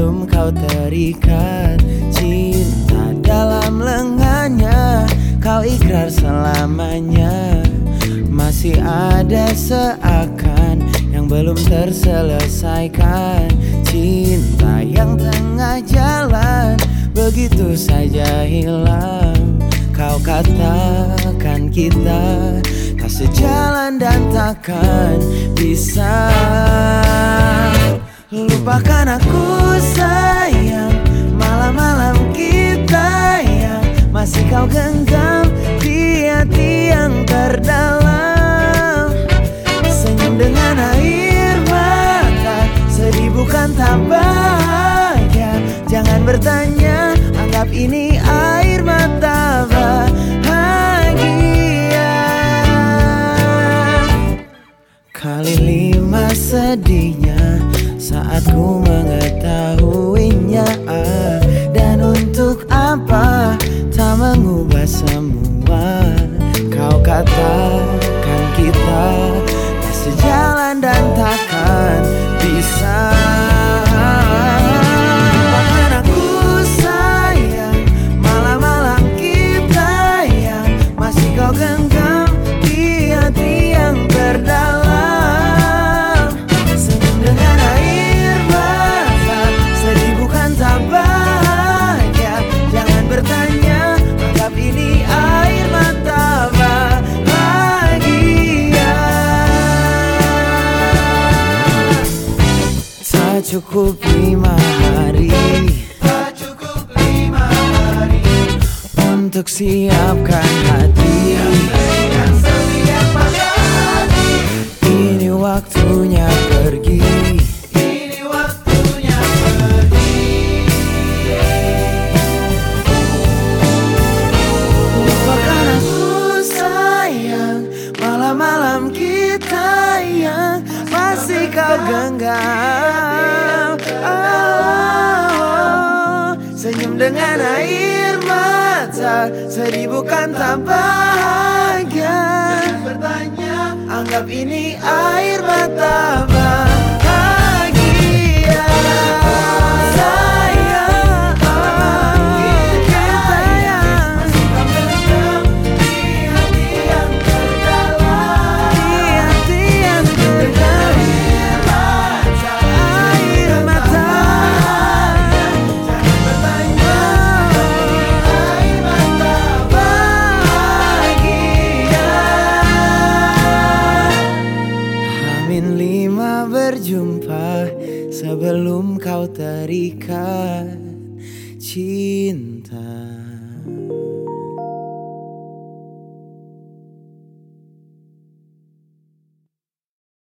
sebelum kau terikat. Cinta dalam lengannya, kau ikrar selamanya. Masih ada seakan yang belum terselesaikan. Cinta yang tengah jalan begitu saja hilang. Kau katakan kita tak sejalan dan takkan bisa. Lupakan aku sayang, malam-malam kita yang masih kau genggam di hati yang terdalam. Senyum dengan air mata, sedih bukan tak bahagia. Jangan bertanya, anggap ini air mata bahagia. Kali 5 sedihnya saat ku mengetahuinya. Dan untuk apa tak mengubah semua? Kau katakan kita tak sejalan dan takkan bisa. Lupakan aku sayang, malam-malam kita yang masih kau genggam di hati yang terdalam. Senyum dengan air mata, sedih bukan tak bahagia. Jangan bertanya, anggap ini air mata bahagia. Tak cukup 5 hari, Tak cukup 5 hari untuk siapkan hati. Yang setiap patah hati. Ini waktunya pergi. Ini waktunya pergi. Lupakan aku sayang, malam-malam kita yang masih kau genggam. Senyum dengan air mata, sedih bukan tak bahagia. Jangan bertanya, Anggap ini air mata bahagia. Sayang, kita yang masih kau genggam di hati yang terdalam. di hati yang terdalam. Air mata. Jangan bertanya, air mata Bahagia. H-5 berjumpa sebelum kau terikat cinta.